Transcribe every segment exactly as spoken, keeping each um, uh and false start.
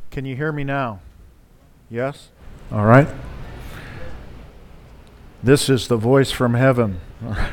Can you hear me now? Yes? All right. This is the voice from heaven. All right.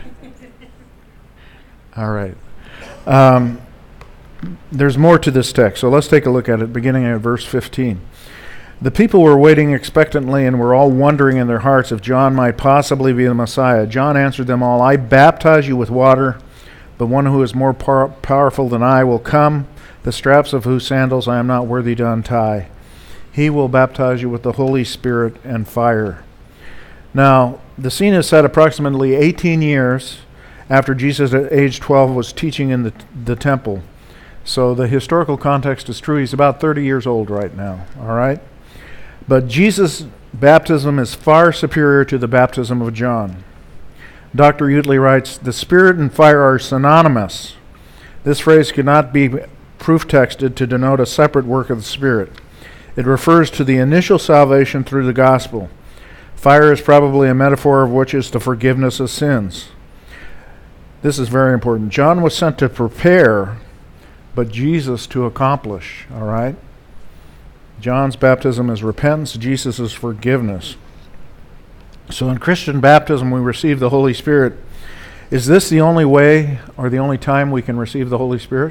All right. Um, there's more to this text, so let's take a look at it, beginning at verse fifteen. The people were waiting expectantly and were all wondering in their hearts if John might possibly be the Messiah. John answered them all, I baptize you with water, but one who is more par- powerful than I will come, the straps of whose sandals I am not worthy to untie. He will baptize you with the Holy Spirit and fire. Now, the scene is set approximately eighteen years after Jesus at age twelve was teaching in the, the temple. So the historical context is true. He's about thirty years old right now, all right? But Jesus' baptism is far superior to the baptism of John. Doctor Utley writes, the Spirit and fire are synonymous. This phrase cannot be proof texted to denote a separate work of the Spirit. It refers to the initial salvation through the gospel. Fire is probably a metaphor of which is the forgiveness of sins. This is very important. John was sent to prepare, but Jesus to accomplish, all right? John's baptism is repentance, Jesus is forgiveness. So in Christian baptism, we receive the Holy Spirit. Is this the only way or the only time we can receive the Holy Spirit?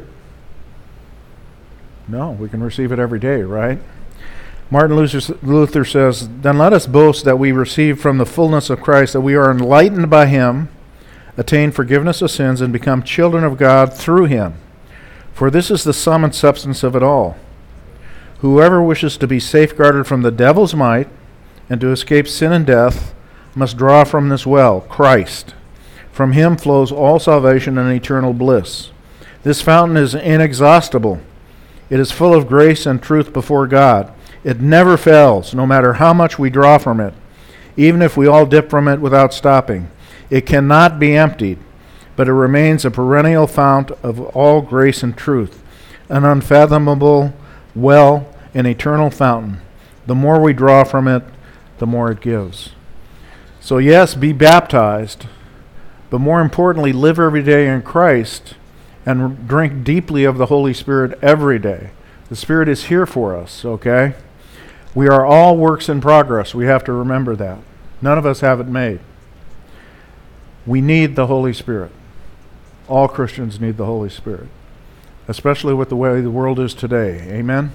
No, we can receive it every day, right? Martin Luther, Luther says, then let us boast that we receive from the fullness of Christ, that we are enlightened by him, attain forgiveness of sins, and become children of God through him. For this is the sum and substance of it all. Whoever wishes to be safeguarded from the devil's might and to escape sin and death must draw from this well, Christ. From him flows all salvation and eternal bliss. This fountain is inexhaustible. It is full of grace and truth before God. It never fails, no matter how much we draw from it, even if we all dip from it without stopping. It cannot be emptied, but it remains a perennial fount of all grace and truth, an unfathomable well, an eternal fountain. The more we draw from it, the more it gives. So yes, be baptized, but more importantly, live every day in Christ and drink deeply of the Holy Spirit every day. The Spirit is here for us, okay? We are all works in progress. We have to remember that. None of us have it made. We need the Holy Spirit. All Christians need the Holy Spirit, especially with the way the world is today. Amen?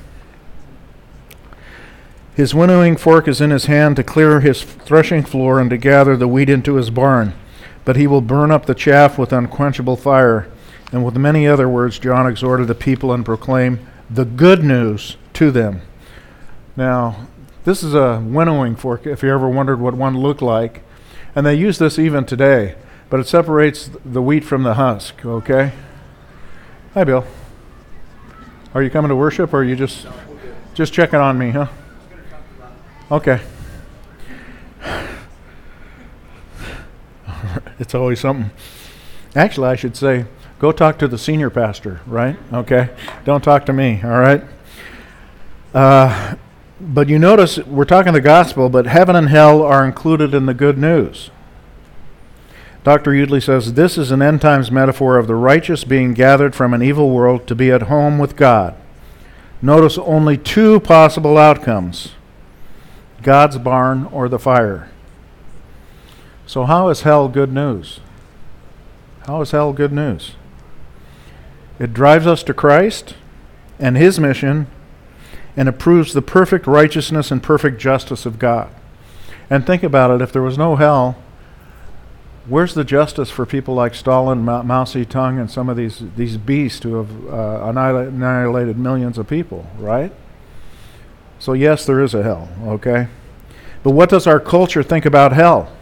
His winnowing fork is in his hand to clear his threshing floor and to gather the wheat into his barn, but he will burn up the chaff with unquenchable fire. And with many other words, John exhorted the people and proclaimed the good news to them. Now, this is a winnowing fork, if you ever wondered what one looked like. And they use this even today, but it separates the wheat from the husk, okay? Hi, Bill. Are you coming to worship, or are you just just checking on me, huh? Okay. It's always something. Actually, I should say, go talk to the senior pastor, right? Okay? Don't talk to me, all right? Uh, but you notice we're talking the gospel, but heaven and hell are included in the good news. Doctor Utley says, this is an end times metaphor of the righteous being gathered from an evil world to be at home with God. Notice only two possible outcomes, God's barn or the fire. So how is hell good news? How is hell good news? It drives us to Christ and his mission, and it proves the perfect righteousness and perfect justice of God. And think about it, if there was no hell, where's the justice for people like Stalin, Ma- Mao Zedong, and some of these, these beasts who have uh, annihil- annihilated millions of people, right? So yes, there is a hell, okay? But what does our culture think about hell?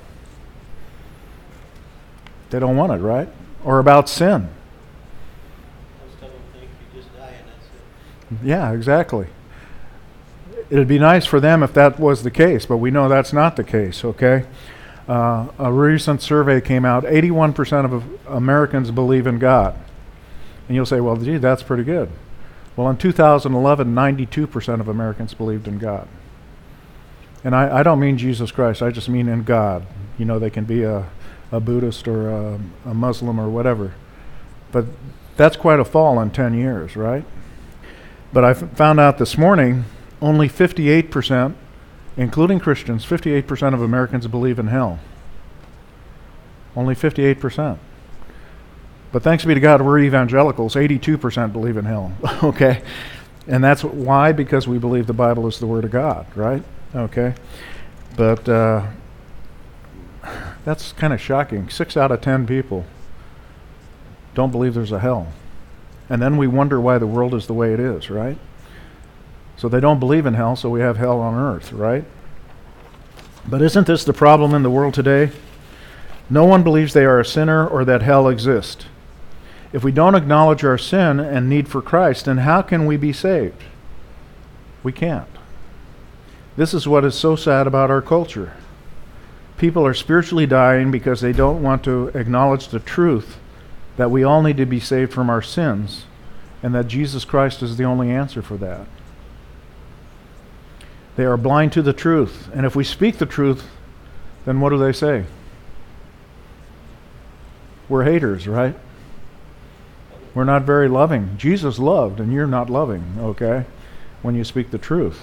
They don't want it, right? Or about sin. Most of them think you just die and that's it. Yeah, exactly. It'd be nice for them if that was the case, but we know that's not the case, okay? Uh, a recent survey came out, eighty-one percent of Americans believe in God. And you'll say, well, gee, that's pretty good. Well, in two thousand eleven, ninety-two percent of Americans believed in God. And I, I don't mean Jesus Christ, I just mean in God. You know, they can be a, a Buddhist or a, a Muslim or whatever. But that's quite a fall in ten years, right? But I f- found out this morning only fifty-eight percent, including Christians, fifty-eight percent of Americans believe in hell. Only fifty-eight percent. But thanks be to God, we're evangelicals. eighty-two percent believe in hell. Okay? And that's why? Because we believe the Bible is the Word of God, right? Okay? But uh, that's kind of shocking. Six out of ten people don't believe there's a hell. And then we wonder why the world is the way it is, right? So they don't believe in hell, so we have hell on earth, right? But isn't this the problem in the world today? No one believes they are a sinner or that hell exists. If we don't acknowledge our sin and need for Christ, then how can we be saved? We can't. This is what is so sad about our culture. People are spiritually dying because they don't want to acknowledge the truth that we all need to be saved from our sins and that Jesus Christ is the only answer for that. They are blind to the truth. And if we speak the truth, then what do they say? We're haters, right? We're not very loving. Jesus loved, and you're not loving, okay, when you speak the truth.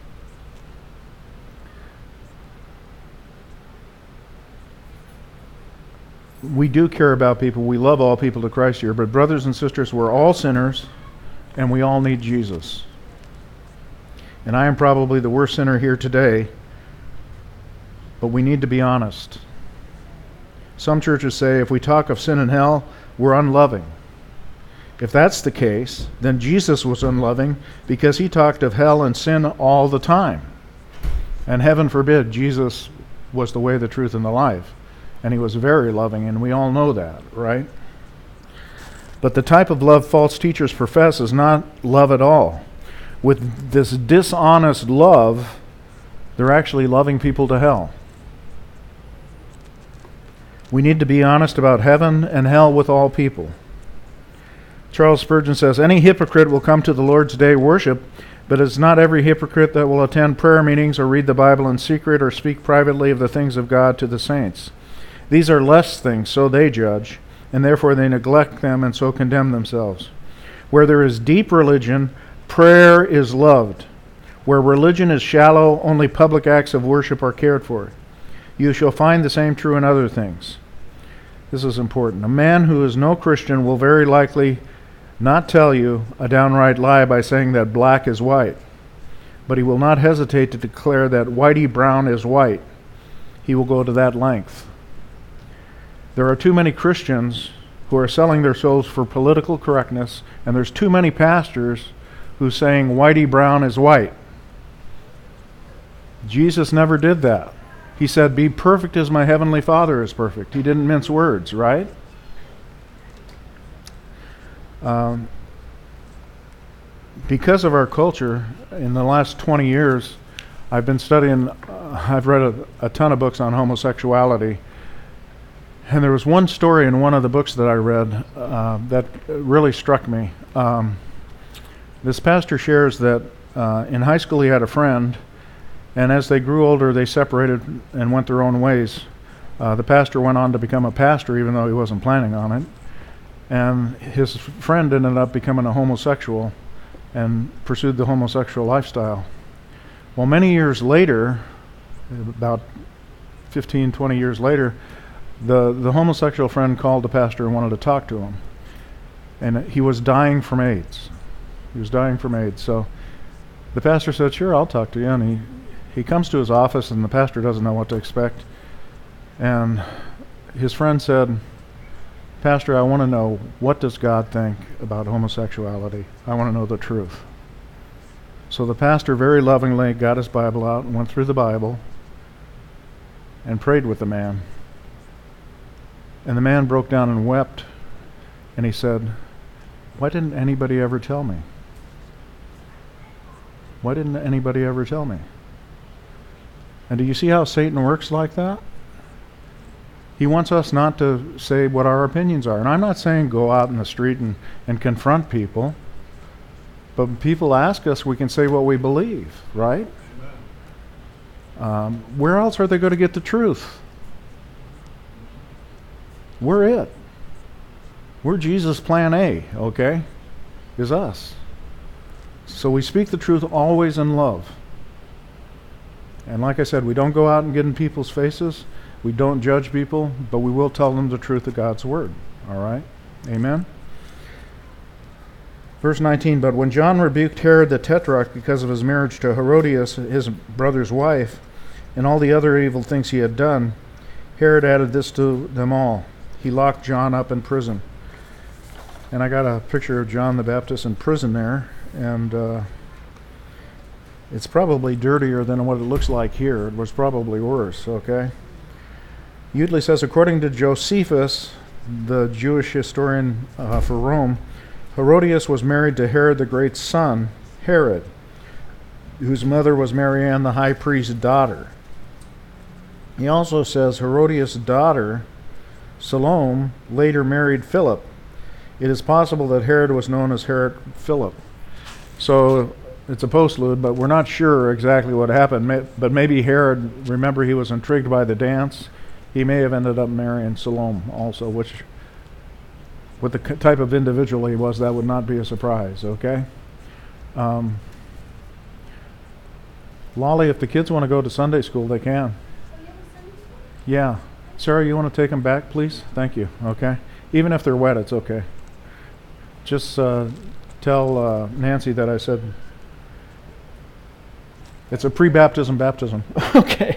We do care about people. We love all people to Christ here. But brothers and sisters, we're all sinners, and we all need Jesus. And I am probably the worst sinner here today, but we need to be honest. Some churches say if we talk of sin and hell, we're unloving. If that's the case, then Jesus was unloving because he talked of hell and sin all the time. And heaven forbid, Jesus was the way, the truth, and the life. And he was very loving, and we all know that, right? But the type of love false teachers profess is not love at all. With this dishonest love, they're actually loving people to hell. We need to be honest about heaven and hell with all people. Charles Spurgeon says, any hypocrite will come to the Lord's day worship, but it's not every hypocrite that will attend prayer meetings or read the Bible in secret or speak privately of the things of God to the saints. These are less things, so they judge, and therefore they neglect them and so condemn themselves. Where there is deep religion, prayer is loved. Where religion is shallow, only public acts of worship are cared for. You shall find the same true in other things. This is important. A man who is no Christian will very likely not tell you a downright lie by saying that black is white, but he will not hesitate to declare that whitey brown is white. He will go to that length. There are too many Christians who are selling their souls for political correctness, and there's too many pastors who's saying whitey brown is white. Jesus never did that. He said, be perfect as my heavenly Father is perfect. He didn't mince words, right? Um, because of our culture, in the last twenty years, I've been studying, uh, I've read a, a ton of books on homosexuality. And there was one story in one of the books that I read uh, that really struck me. Um, this pastor shares that uh, in high school he had a friend, and as they grew older, they separated and went their own ways. Uh, the pastor went on to become a pastor, even though he wasn't planning on it. And his friend ended up becoming a homosexual and pursued the homosexual lifestyle. Well, many years later, about fifteen, twenty years later, the, the homosexual friend called the pastor and wanted to talk to him. And he was dying from AIDS. He was dying from AIDS. So the pastor said, sure, I'll talk to you. And he He comes to his office, and the pastor doesn't know what to expect. And his friend said, Pastor, I want to know, what does God think about homosexuality? I want to know the truth. So the pastor very lovingly got his Bible out and went through the Bible and prayed with the man. And the man broke down and wept, and he said, why didn't anybody ever tell me? Why didn't anybody ever tell me? And do you see how Satan works like that? He wants us not to say what our opinions are. And I'm not saying go out in the street and, and confront people. But when people ask us, we can say what we believe, right? Um, where else are they going to get the truth? We're it. We're Jesus plan A, okay? Is us. So we speak the truth always in love. And like I said, we don't go out and get in people's faces. We don't judge people, but we will tell them the truth of God's word. All right? Amen? Verse nineteen, but when John rebuked Herod the Tetrarch because of his marriage to Herodias, his brother's wife, and all the other evil things he had done, Herod added this to them all. He locked John up in prison. And I got a picture of John the Baptist in prison there, and uh, it's probably dirtier than what it looks like here. It was probably worse, okay? Utley says, according to Josephus, the Jewish historian uh, for Rome, Herodias was married to Herod the Great's son, Herod, whose mother was Marianne the high priest's daughter. He also says Herodias' daughter, Salome, later married Philip. It is possible that Herod was known as Herod Philip. So it's a postlude, but we're not sure exactly what happened. But maybe Herod, remember he was intrigued by the dance, he may have ended up marrying Salome also, which, with the c- type of individual he was, that would not be a surprise, okay? Um, Lolly, if the kids want to go to Sunday school, they can. Yeah. Sarah, you want to take them back, please? Thank you, okay? Even if they're wet, it's okay. Just uh, tell uh, Nancy that I said it's a pre-baptism baptism. Okay.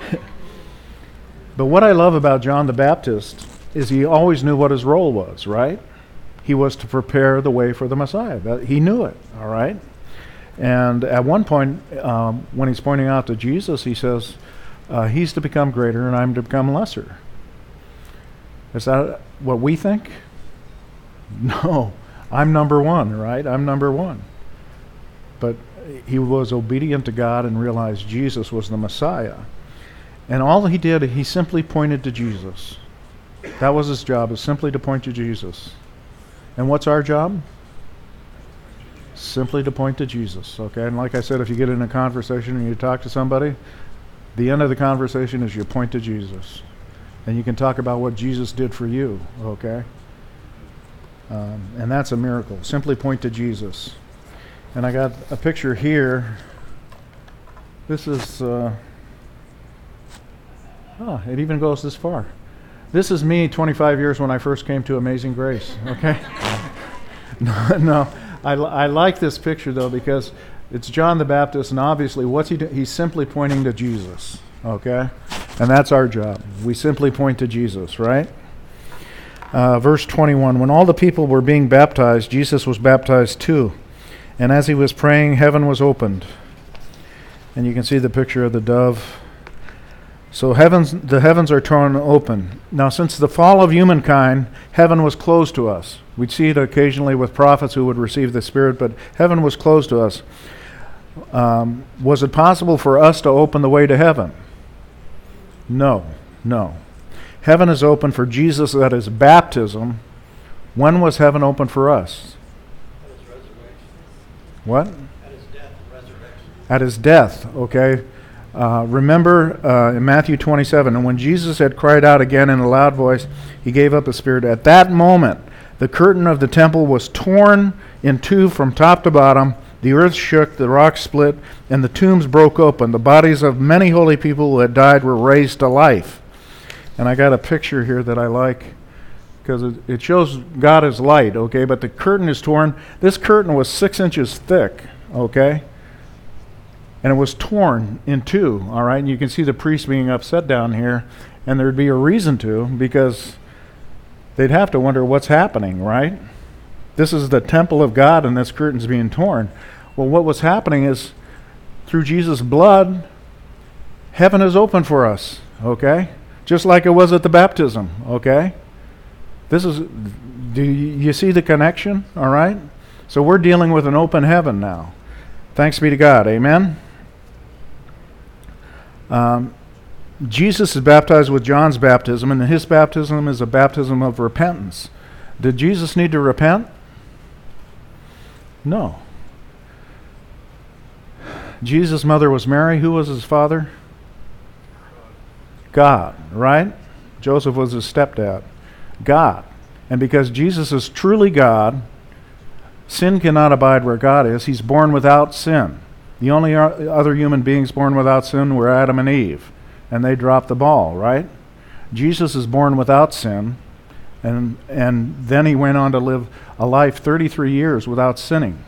But what I love about John the Baptist is he always knew what his role was, right? He was to prepare the way for the Messiah. That, he knew it, all right? And at one point, um, when he's pointing out to Jesus, he says, uh, he's to become greater and I'm to become lesser. Is that what we think? No. I'm number one, right? I'm number one. But he was obedient to God and realized Jesus was the Messiah. And all he did, he simply pointed to Jesus. That was his job, is simply to point to Jesus. And what's our job? Simply to point to Jesus, okay? And like I said, if you get in a conversation and you talk to somebody, the end of the conversation is you point to Jesus. And you can talk about what Jesus did for you, okay? Um, and that's a miracle. Simply point to Jesus. And I got a picture here. This is, uh, oh, it even goes this far. This is me twenty-five years when I first came to Amazing Grace, okay? no, no. I, I like this picture, though, because it's John the Baptist, and obviously what's he do? He's simply pointing to Jesus, okay? And that's our job. We simply point to Jesus, right? Uh, verse twenty-one, when all the people were being baptized, Jesus was baptized too. And as he was praying, heaven was opened. And you can see the picture of the dove. So heavens, the heavens are torn open. Now, since the fall of humankind, heaven was closed to us. We'd see it occasionally with prophets who would receive the Spirit, but heaven was closed to us. Um, was it possible for us to open the way to heaven? No, no. Heaven is open for Jesus at his baptism. When was heaven open for us? At his resurrection. What? At his death and resurrection. At his death, okay. Uh, remember uh, in Matthew twenty-seven, and when Jesus had cried out again in a loud voice, he gave up his spirit. At that moment, the curtain of the temple was torn in two from top to bottom. The earth shook, the rocks split, and the tombs broke open. The bodies of many holy people who had died were raised to life. And I got a picture here that I like because it, it shows God as light, okay? But the curtain is torn. This curtain was six inches thick, okay? And it was torn in two, all right? And you can see the priests being upset down here, and there'd be a reason to, because they'd have to wonder what's happening, right? This is the temple of God, and this curtain's being torn. Well, what was happening is, through Jesus' blood, heaven is open for us, okay? Just like it was at the baptism, okay? This is, do you, you see the connection, all right? So we're dealing with an open heaven now. Thanks be to God, amen? Um, Jesus is baptized with John's baptism, and his baptism is a baptism of repentance. Did Jesus need to repent? No. Jesus' mother was Mary. Who was his father? God, right? Joseph was his stepdad. God. And because Jesus is truly God, Sin cannot abide where God is. He's born without sin. The only other human beings born without sin were Adam and Eve, and they dropped the ball, right? Jesus is born without sin, and and then he went on to live a life thirty-three years without sinning,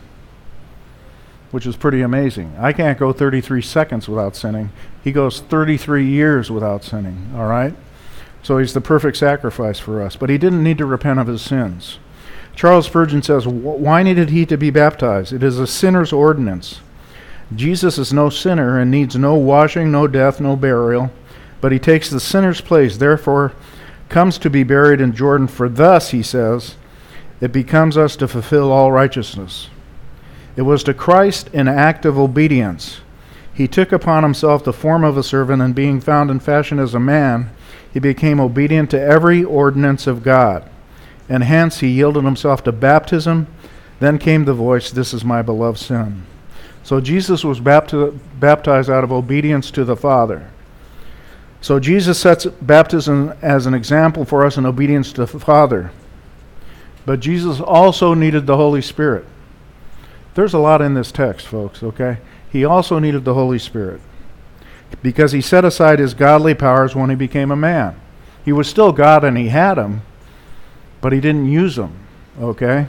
which is pretty amazing. I can't go thirty-three seconds without sinning. He goes thirty-three years without sinning, all right? So he's the perfect sacrifice for us, but he didn't need to repent of his sins. Charles Spurgeon says, why needed he to be baptized? It is a sinner's ordinance. Jesus is no sinner and needs no washing, no death, no burial, but he takes the sinner's place, therefore comes to be buried in Jordan, for thus, he says, it becomes us to fulfill all righteousness. It was to Christ an act of obedience. He took upon himself the form of a servant, and being found in fashion as a man, he became obedient to every ordinance of God. And hence he yielded himself to baptism. Then came the voice, "This is my beloved Son." So Jesus was bapti- baptized out of obedience to the Father. So Jesus sets baptism as an example for us in obedience to the Father. But Jesus also needed the Holy Spirit. There's a lot in this text, folks, okay? He also needed the Holy Spirit because he set aside his godly powers when he became a man. He was still God and he had them, but he didn't use them, okay?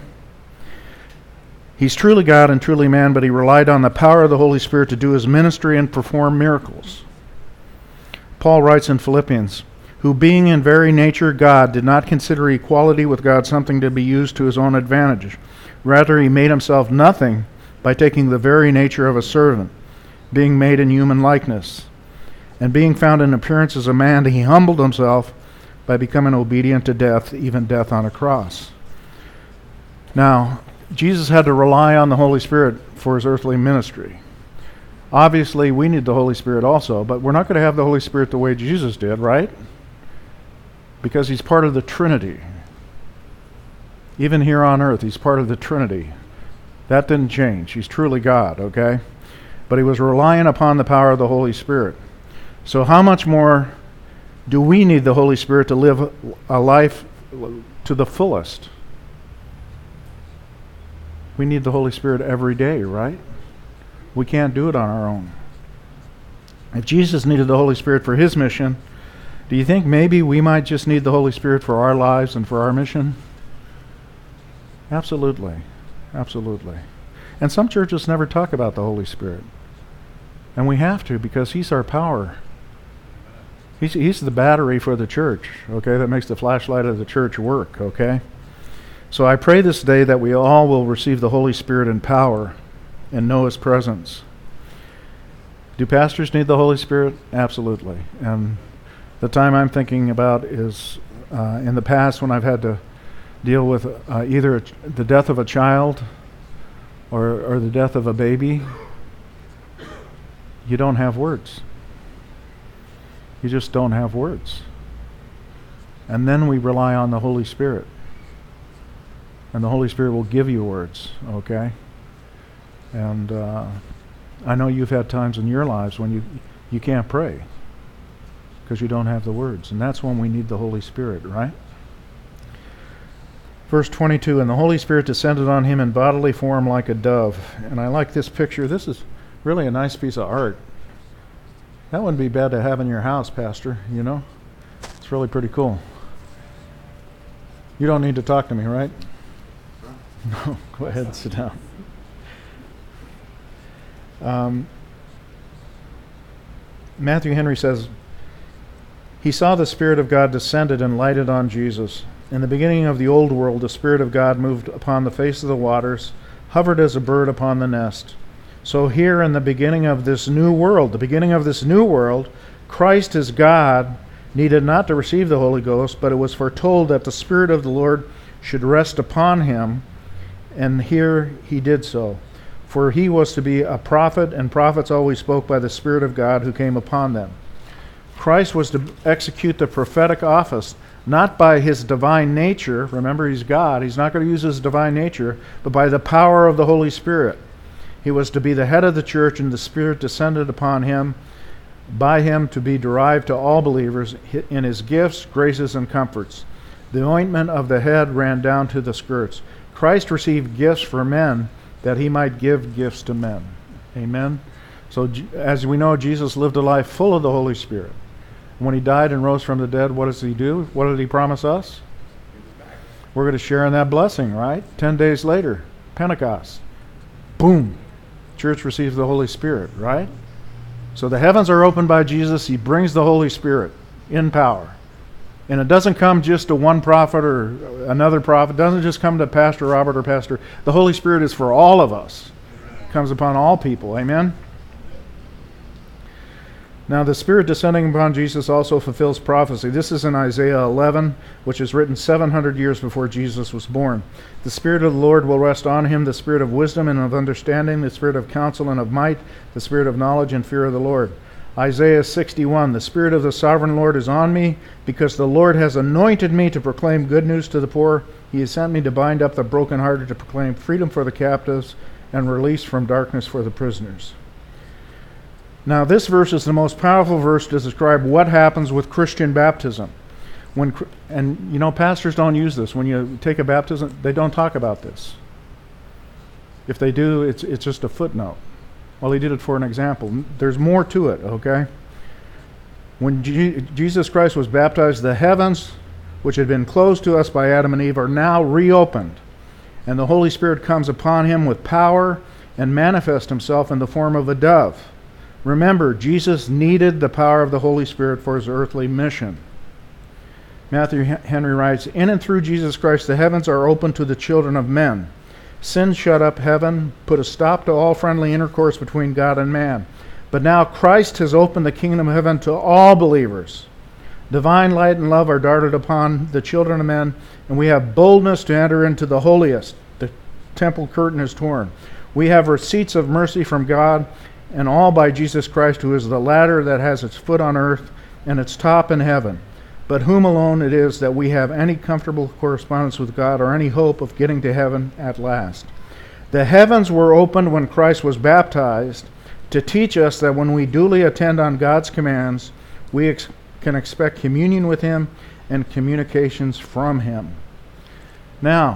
He's truly God and truly man, but he relied on the power of the Holy Spirit to do his ministry and perform miracles. Paul writes in Philippians, who being in very nature God, did not consider equality with God something to be used to his own advantage. Rather, he made himself nothing by taking the very nature of a servant, being made in human likeness. And being found in appearance as a man, he humbled himself by becoming obedient to death, even death on a cross. Now, Jesus had to rely on the Holy Spirit for his earthly ministry. Obviously, we need the Holy Spirit also, but we're not going to have the Holy Spirit the way Jesus did, right? Because he's part of the Trinity. Even here on earth, he's part of the Trinity. That didn't change. He's truly God, okay? But he was relying upon the power of the Holy Spirit. So how much more do we need the Holy Spirit to live a life to the fullest? We need the Holy Spirit every day, right? We can't do it on our own. If Jesus needed the Holy Spirit for his mission, do you think maybe we might just need the Holy Spirit for our lives and for our mission? Absolutely. Absolutely. And some churches never talk about the Holy Spirit. And we have to, because he's our power. He's, he's the battery for the church, okay, that makes the flashlight of the church work, okay? So I pray this day that we all will receive the Holy Spirit in power and know his presence. Do pastors need the Holy Spirit? Absolutely. And the time I'm thinking about is uh, in the past when I've had to deal with uh, either a ch- the death of a child or, or the death of a baby. You don't have words. You just don't have words. And then we rely on the Holy Spirit. And the Holy Spirit will give you words, okay? And uh, I know you've had times in your lives when you you can't pray because you don't have the words. And that's when we need the Holy Spirit, right? Verse twenty-two, and the Holy Spirit descended on him in bodily form like a dove. And I like this picture. This is really a nice piece of art. That wouldn't be bad to have in your house, Pastor, you know? It's really pretty cool. You don't need to talk to me, right? No, go ahead and sit down. Um, Matthew Henry says, he saw the Spirit of God descended and lighted on Jesus. In the beginning of the old world, the Spirit of God moved upon the face of the waters, hovered as a bird upon the nest. So here in the beginning of this new world, the beginning of this new world, Christ as God needed not to receive the Holy Ghost, but it was foretold that the Spirit of the Lord should rest upon him, and here he did so. For he was to be a prophet, and prophets always spoke by the Spirit of God who came upon them. Christ was to execute the prophetic office, not by his divine nature. Remember, he's God. He's not going to use his divine nature, but by the power of the Holy Spirit. He was to be the head of the church, and the Spirit descended upon him, by him to be derived to all believers in his gifts, graces, and comforts. The ointment of the head ran down to the skirts. Christ received gifts for men that he might give gifts to men. Amen? So as we know, Jesus lived a life full of the Holy Spirit. When he died and rose from the dead, what does he do? What did he promise us? We're going to share in that blessing, right? Ten days later, Pentecost. Boom. Church receives the Holy Spirit, right? So the heavens are opened by Jesus. He brings the Holy Spirit in power. And it doesn't come just to one prophet or another prophet. It doesn't just come to Pastor Robert or Pastor. The Holy Spirit is for all of us. It comes upon all people. Amen? Now the Spirit descending upon Jesus also fulfills prophecy. This is in Isaiah eleven, which is written seven hundred years before Jesus was born. The Spirit of the Lord will rest on him, the Spirit of wisdom and of understanding, the Spirit of counsel and of might, the Spirit of knowledge and fear of the Lord. Isaiah sixty-one, the Spirit of the sovereign Lord is on me, because the Lord has anointed me to proclaim good news to the poor. He has sent me to bind up the brokenhearted, to proclaim freedom for the captives, and release from darkness for the prisoners. Now this verse is the most powerful verse to describe what happens with Christian baptism. When and you know, pastors don't use this. When you take a baptism, they don't talk about this. If they do, it's it's just a footnote. Well, he did it for an example. There's more to it, okay? When G- Jesus Christ was baptized, the heavens, which had been closed to us by Adam and Eve, are now reopened. And the Holy Spirit comes upon him with power and manifests himself in the form of a dove. Remember, Jesus needed the power of the Holy Spirit for his earthly mission. Matthew Henry writes, in and through Jesus Christ, the heavens are open to the children of men. Sin shut up heaven, put a stop to all friendly intercourse between God and man. But now Christ has opened the kingdom of heaven to all believers. Divine light and love are darted upon the children of men, and we have boldness to enter into the holiest. The temple curtain is torn. We have receipts of mercy from God, and all by Jesus Christ, who is the ladder that has its foot on earth and its top in heaven, but whom alone it is that we have any comfortable correspondence with God or any hope of getting to heaven at last. The heavens were opened when Christ was baptized to teach us that when we duly attend on God's commands, we ex- can expect communion with him and communications from him. Now,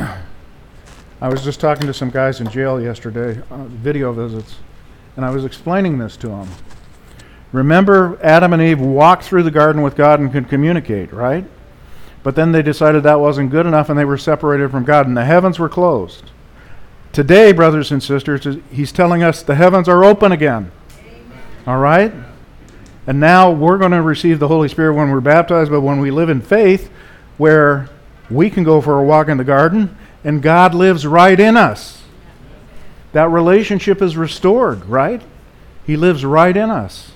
I was just talking to some guys in jail yesterday, uh, video visits, and I was explaining this to them. Remember, Adam and Eve walked through the garden with God and could communicate, right? But then they decided that wasn't good enough and they were separated from God and the heavens were closed. Today, brothers and sisters, he's telling us the heavens are open again. Amen. All right? And now we're going to receive the Holy Spirit when we're baptized, but when we live in faith, where we can go for a walk in the garden and God lives right in us. That relationship is restored, right? He lives right in us.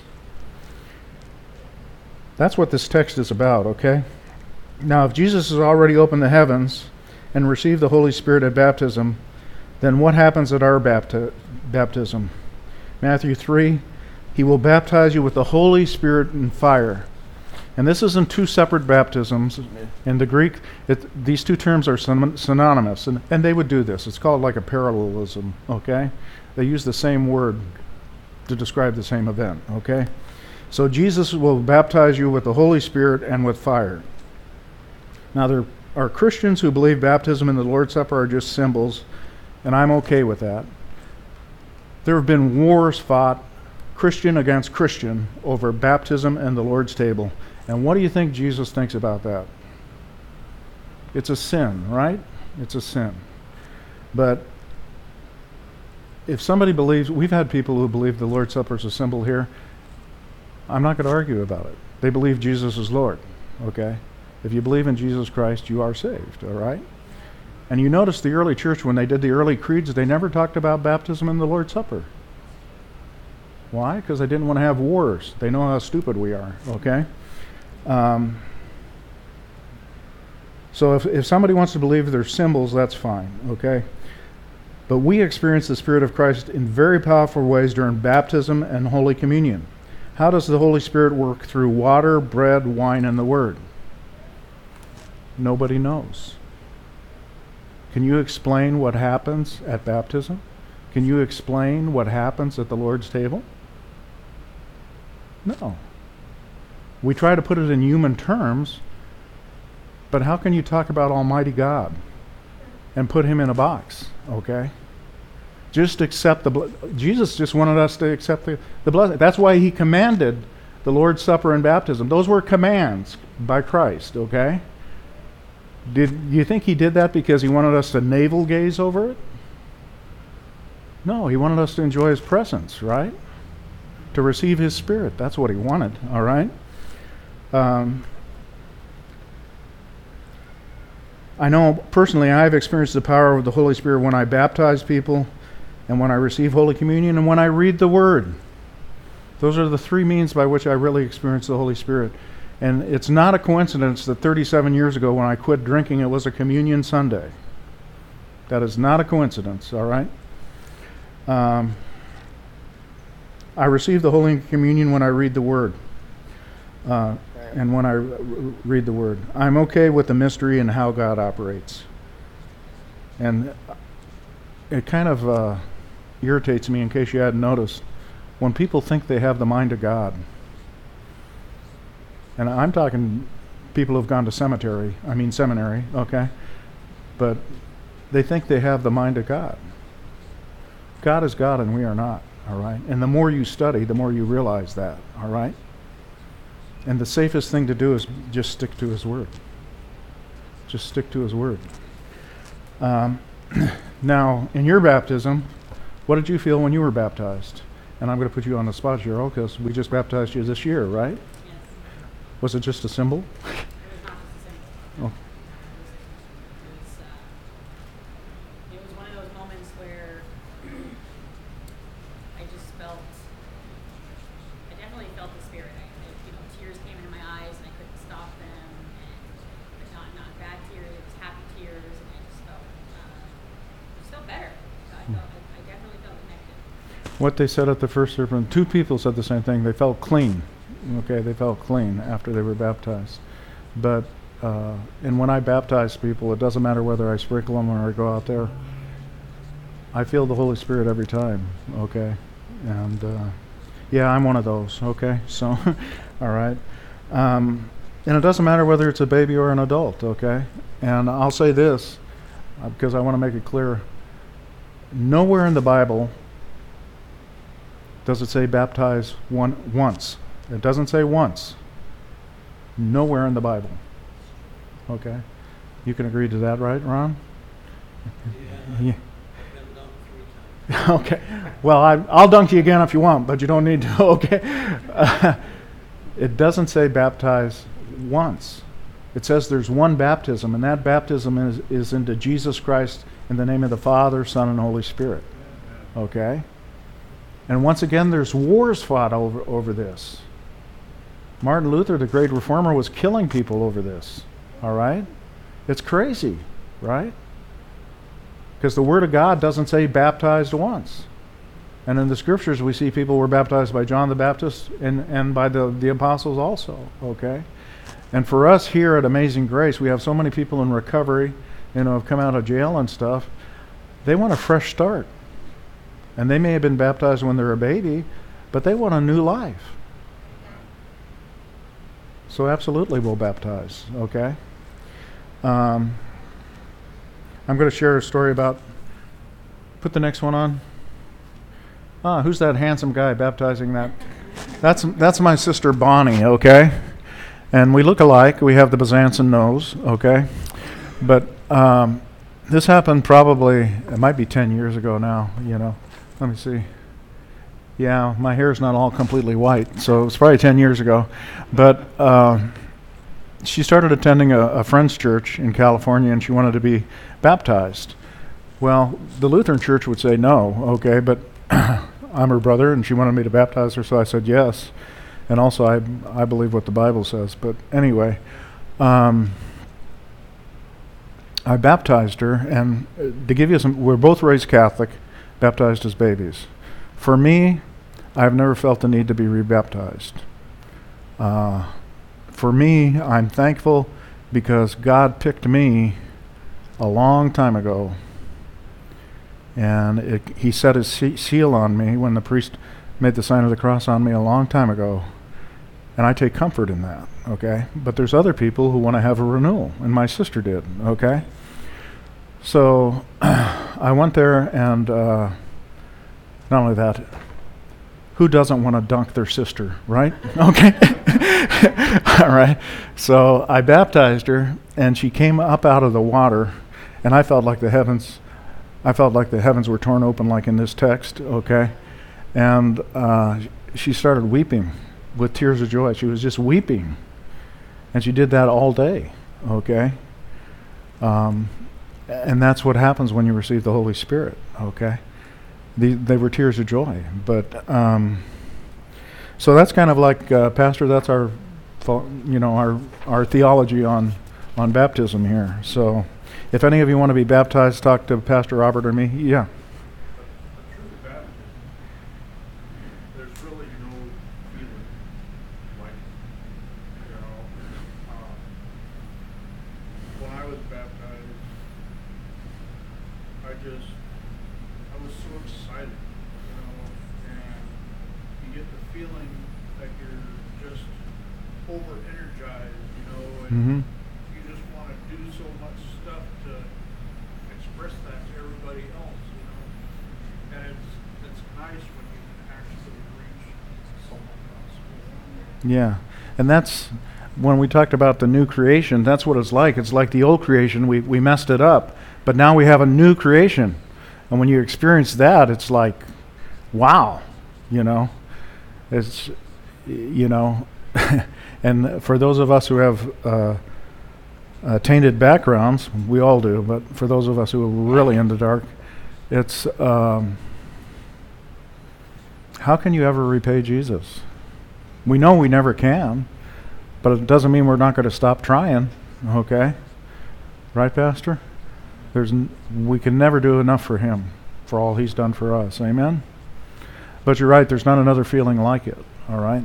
That's what this text is about, okay? Now, if Jesus has already opened the heavens and received the Holy Spirit at baptism, then what happens at our bapti- baptism? Matthew three, he will baptize you with the Holy Spirit and fire. And this isn't two separate baptisms. In the Greek, it, these two terms are syn- synonymous, and, and they would do this. It's called like a parallelism, okay? They use the same word to describe the same event, okay? So Jesus will baptize you with the Holy Spirit and with fire. Now, there are Christians who believe baptism and the Lord's Supper are just symbols, and I'm okay with that. There have been wars fought, Christian against Christian, over baptism and the Lord's table. And what do you think Jesus thinks about that? It's a sin, right? It's a sin. But if somebody believes, we've had people who believe the Lord's Supper is a symbol here. I'm not going to argue about it. They believe Jesus is Lord, okay? If you believe in Jesus Christ, you are saved, all right? And you notice the early church, when they did the early creeds, they never talked about baptism and the Lord's Supper. Why? Because they didn't want to have wars. They know how stupid we are, okay? Um, so if, if somebody wants to believe they're symbols, that's fine, okay? But we experience the Spirit of Christ in very powerful ways during baptism and Holy Communion. How does the Holy Spirit work through water, bread, wine, and the Word? Nobody knows. Can you explain what happens at baptism? Can you explain what happens at the Lord's table? No. We try to put it in human terms, but how can you talk about Almighty God? and put him in a box, okay? Just accept the blood. Jesus just wanted us to accept the, the blessing. That's why he commanded the Lord's Supper and baptism. Those were commands by Christ, okay? Did you think he did that because he wanted us to navel gaze over it? No, he wanted us to enjoy his presence, right? To receive his Spirit. That's what he wanted, all right? Um, I know personally I've experienced the power of the Holy Spirit when I baptize people and when I receive Holy Communion and when I read the Word. Those are the three means by which I really experience the Holy Spirit. And it's not a coincidence that thirty-seven years ago when I quit drinking, it was a Communion Sunday. That is not a coincidence, all right? Um, I receive the Holy Communion when I read the Word. Uh, and when I r- read the Word. I'm okay with the mystery and how God operates. And it kind of uh, irritates me, in case you hadn't noticed, when people think they have the mind of God. And I'm talking people who've gone to cemetery, I mean seminary, okay? But they think they have the mind of God. God is God and we are not, all right? And the more you study, the more you realize that, all right? And the safest thing to do is just stick to his Word. Just stick to his Word. Um, now, in your baptism, what did you feel when you were baptized? And I'm going to put you on the spot, Cheryl, because we just baptized you this year, right? Yes. Was it just a symbol? It was not just a symbol. Oh. It was, uh, it was one of those moments where I just felt, I definitely felt the Spirit. I, I, you know, tears came into my eyes and I couldn't stop them. And but not not bad tears, it was happy tears, and I just felt, uh, just felt better. So I felt, I, I definitely felt connected. What they said at the first sermon, two people said the same thing. They felt clean. Okay, they felt clean after they were baptized. But, uh, and when I baptize people, it doesn't matter whether I sprinkle them or I go out there. I feel the Holy Spirit every time, okay? And, uh, yeah, I'm one of those, okay? So, all right. Um, and it doesn't matter whether it's a baby or an adult, okay? And I'll say this, uh, because I want to make it clear. Nowhere in the Bible does it say baptize one once. It doesn't say once. Nowhere in the Bible. Okay? You can agree to that, right, Ron? Yeah. Yeah. I've been dunked three times. Okay. Well, I, I'll dunk you again if you want, but you don't need to. Okay. Uh, it doesn't say baptize once. It says there's one baptism, and that baptism is, is into Jesus Christ in the name of the Father, Son, and Holy Spirit. Okay? And once again, there's wars fought over, over this. Martin Luther, the great reformer, was killing people over this. All right? It's crazy, right? Because the Word of God doesn't say baptized once. And in the Scriptures, we see people were baptized by John the Baptist and, and by the, the apostles also, okay? And for us here at Amazing Grace, we have so many people in recovery, you know, have come out of jail and stuff. They want a fresh start. And they may have been baptized when they're a baby, but they want a new life. So absolutely we'll baptize, okay? Um, I'm going to share a story about, put the next one on. Ah, who's that handsome guy baptizing that? That's that's my sister Bonnie, okay? And we look alike. We have the Byzantine nose, okay? But um, this happened probably, it might be ten years ago now, you know. Let me see. Yeah, my hair's not all completely white, so it's probably ten years ago. But uh, she started attending a, a friend's church in California, and she wanted to be baptized. Well, the Lutheran church would say no, okay, but I'm her brother, and she wanted me to baptize her, so I said yes. And also, I I believe what the Bible says. But anyway, um, I baptized her, and uh, to give you some, we're both raised Catholic, baptized as babies. For me, I've never felt the need to be rebaptized. Uh, for me, I'm thankful because God picked me a long time ago. And it, he set his se- seal on me when the priest made the sign of the cross on me a long time ago. And I take comfort in that, okay? But there's other people who want to have a renewal, and my sister did, okay? So I went there, and uh, not only that, who doesn't want to dunk their sister, right? Okay. All right. So I baptized her, and she came up out of the water, and I felt like the heavens, I felt like the heavens were torn open, like in this text. Okay. And uh, she started weeping with tears of joy. She was just weeping, and she did that all day. Okay. Um, and that's what happens when you receive the Holy Spirit. Okay. The, they were tears of joy. But um, so that's kind of like, uh, Pastor, that's our, you know, our our theology on on baptism here. So if any of you want to be baptized, talk to Pastor Robert or me. Yeah. A true baptism, there's really no feeling like, you know, um, when I was baptized, I just, I was so excited, you know, and you get the feeling that you're just over energized, you know, and Mm-hmm. you just want to do so much stuff to express that to everybody else, you know. And it's it's nice when you can actually reach someone else. Yeah, and that's when we talked about the new creation. That's what it's like. It's like the old creation. We we messed it up, but now we have a new creation, and when you experience that, it's like, wow, you know, it's you know, and for those of us who have uh, uh, tainted backgrounds, we all do. But for those of us who are really in the dark, it's um, how can you ever repay Jesus? We know we never can, but it doesn't mean we're not going to stop trying, okay? Right, Pastor? There's n- we can never do enough for him, for all he's done for us, amen? But you're right, there's not another feeling like it, all right?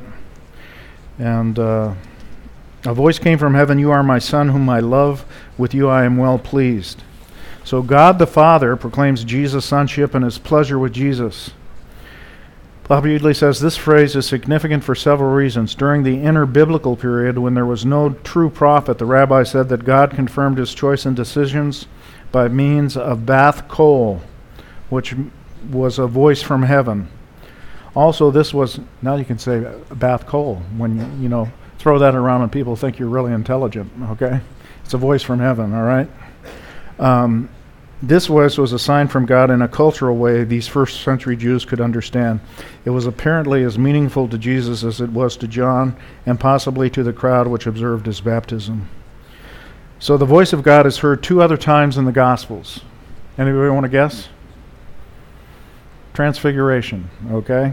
And uh, a voice came from heaven, "You are my Son, whom I love. With you I am well pleased." So God the Father proclaims Jesus' sonship and his pleasure with Jesus. Papa Udley says this phrase is significant for several reasons. During the inter-biblical period, when there was no true prophet, the rabbi said that God confirmed his choice and decisions by means of Bath Kol, which m- was a voice from heaven. Also, this was, now you can say Bath Kol, when you, you know, throw that around and people think you're really intelligent, okay? It's a voice from heaven, all right? Um, This voice was a sign from God in a cultural way these first century Jews could understand. It was apparently as meaningful to Jesus as it was to John, and possibly to the crowd which observed his baptism. So the voice of God is heard two other times in the Gospels. Anybody want to guess? Transfiguration, okay?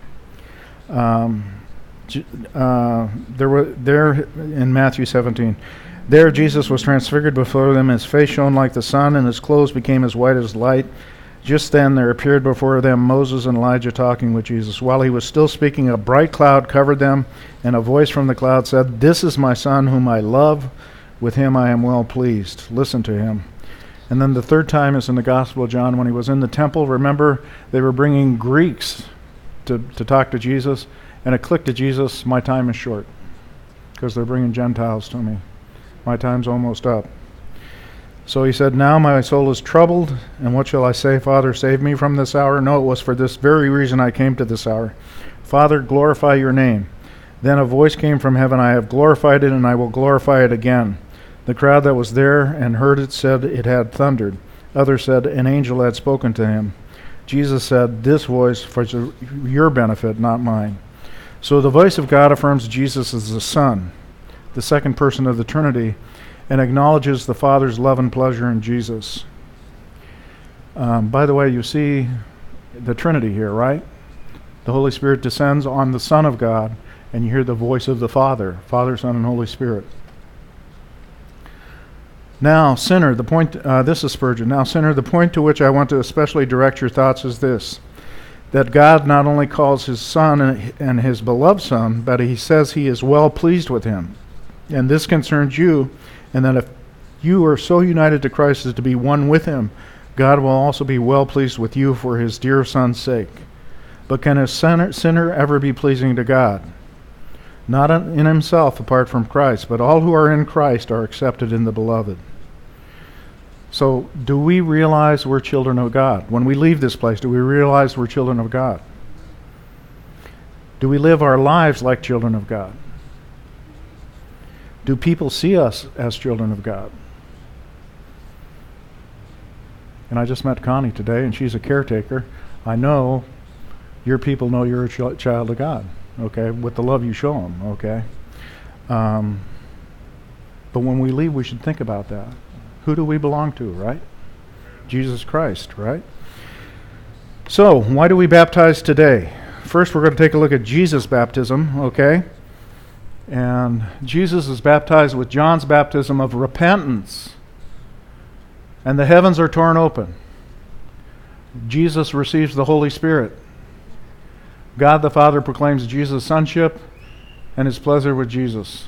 Um, J- uh, there were there in Matthew seventeen. There Jesus was transfigured before them. His face shone like the sun, and his clothes became as white as light. Just then there appeared before them Moses and Elijah talking with Jesus. While he was still speaking, a bright cloud covered them, and a voice from the cloud said, "This is my Son, whom I love. With him I am well pleased. Listen to him." And then the third time is in the Gospel of John when he was in the temple. Remember, they were bringing Greeks to, to talk to Jesus, and it clicked to Jesus, "My time is short," because they're bringing Gentiles to me. My time's almost up. So he said, "Now my soul is troubled, and what shall I say? Father, save me from this hour." No, it was for this very reason I came to this hour. "Father, glorify your name." Then a voice came from heaven, "I have glorified it, and I will glorify it again." The crowd that was there and heard it said it had thundered. Others said an angel had spoken to him. Jesus said, "This voice for your benefit, not mine." So the voice of God affirms Jesus as the Son, the second person of the Trinity, and acknowledges the Father's love and pleasure in Jesus. Um, by the way, you see the Trinity here, right? The Holy Spirit descends on the Son of God, and you hear the voice of the Father, Father, Son, and Holy Spirit. Now, sinner, the point, uh, this is Spurgeon. Now, sinner, the point to which I want to especially direct your thoughts is this: that God not only calls his Son and, and his beloved Son, but he says he is well pleased with him. And this concerns you, and that if you are so united to Christ as to be one with him, God will also be well pleased with you for his dear Son's sake. But can a sinner, sinner ever be pleasing to God? Not in himself apart from Christ, but all who are in Christ are accepted in the beloved. So, do we realize we're children of God? When we leave this place, do we realize we're children of God? Do we live our lives like children of God? Do people see us as children of God? And I just met Connie today, and she's a caretaker. I know your people know you're a ch- child of God, okay, with the love you show them, okay? Um, but when we leave, we should think about that. Who do we belong to, right? Jesus Christ, right? So, why do we baptize today? First, we're going to take a look at Jesus' baptism, okay? And Jesus is baptized with John's baptism of repentance. And the heavens are torn open. Jesus receives the Holy Spirit. God the Father proclaims Jesus' sonship and his pleasure with Jesus.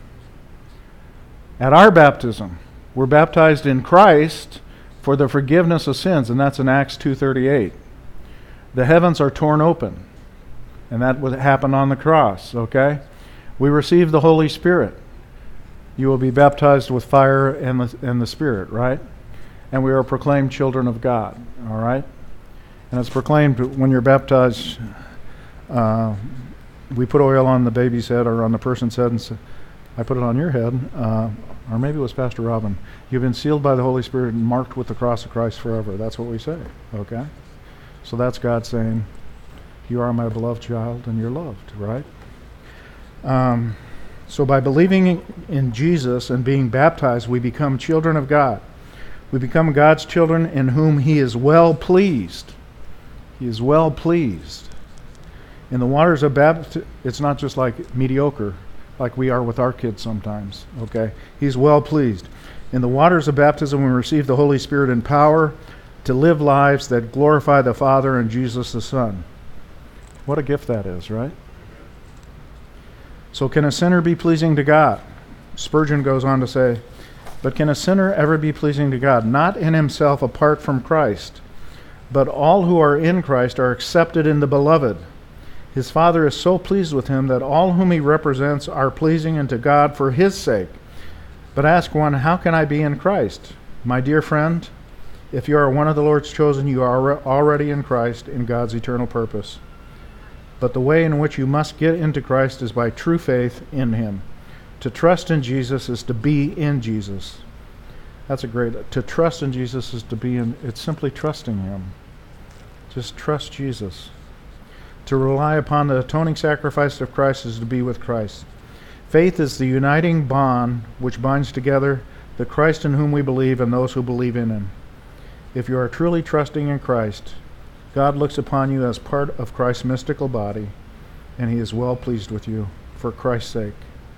At our baptism, we're baptized in Christ for the forgiveness of sins, and that's in Acts two thirty-eight. The heavens are torn open, and that would happen on the cross, okay? We receive the Holy Spirit. You will be baptized with fire and the, and the Spirit, right? And we are proclaimed children of God, all right? And it's proclaimed when you're baptized, uh, we put oil on the baby's head or on the person's head, and so I put it on your head, uh, or maybe it was Pastor Robin. You've been sealed by the Holy Spirit and marked with the cross of Christ forever. That's what we say, okay? So that's God saying, you are my beloved child and you're loved, right? Um, so by believing in Jesus and being baptized, we become children of God. We become God's children in whom he is well pleased. He is well pleased. In the waters of baptism, it's not just like mediocre, like we are with our kids sometimes, okay? He's well pleased. In the waters of baptism, we receive the Holy Spirit in power to live lives that glorify the Father and Jesus the Son. What a gift that is, right? So can a sinner be pleasing to God? Spurgeon goes on to say, but can a sinner ever be pleasing to God? Not in himself apart from Christ, but all who are in Christ are accepted in the Beloved. His Father is so pleased with him that all whom he represents are pleasing unto God for his sake. But ask one, how can I be in Christ? My dear friend, if you are one of the Lord's chosen, you are already in Christ in God's eternal purpose. But the way in which you must get into Christ is by true faith in him. To trust in Jesus is to be in Jesus. That's a great, to trust in Jesus is to be in, it's simply trusting him. Just trust Jesus. To rely upon the atoning sacrifice of Christ is to be with Christ. Faith is the uniting bond which binds together the Christ in whom we believe and those who believe in him. If you are truly trusting in Christ, God looks upon you as part of Christ's mystical body, and he is well pleased with you for Christ's sake.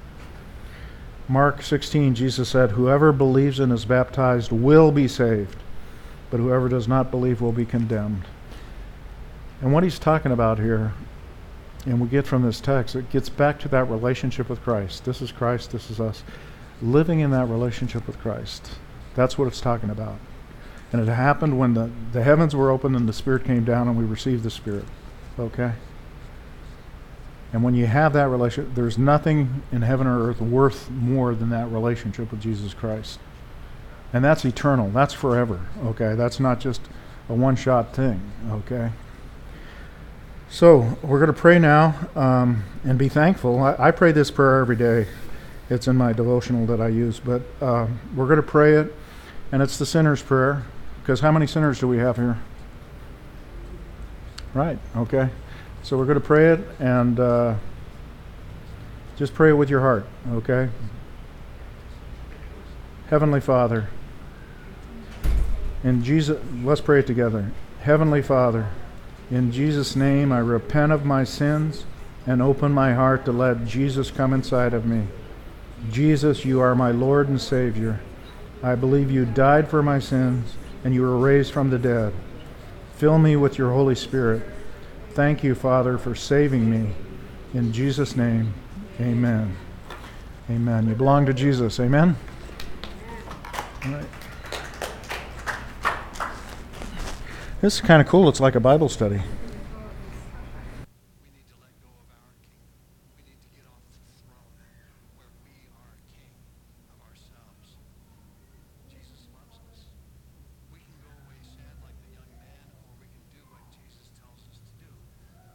Mark sixteen, Jesus said, whoever believes and is baptized will be saved, but whoever does not believe will be condemned. And what he's talking about here, and we get from this text, it gets back to that relationship with Christ. This is Christ, this is us. Living in that relationship with Christ. That's what it's talking about. And it happened when the, the heavens were opened and the Spirit came down and we received the Spirit. Okay? And when you have that relationship, there's nothing in heaven or earth worth more than that relationship with Jesus Christ. And that's eternal. That's forever. Okay? That's not just a one-shot thing. Okay? So, we're going to pray now um, and be thankful. I, I pray this prayer every day. It's in my devotional that I use. But uh, we're going to pray it, and it's the sinner's prayer. Because how many sinners do we have here? Right, okay. So we're going to pray it, and uh, just pray it with your heart, okay? Heavenly Father, in Jesus, let's pray it together. Heavenly Father, in Jesus' name I repent of my sins and open my heart to let Jesus come inside of me. Jesus, you are my Lord and Savior. I believe you died for my sins and you were raised from the dead. Fill me with your Holy Spirit. Thank you, Father, for saving me. In Jesus' name, amen. Amen. You belong to Jesus. Amen? All right. This is kind of cool. It's like a Bible study.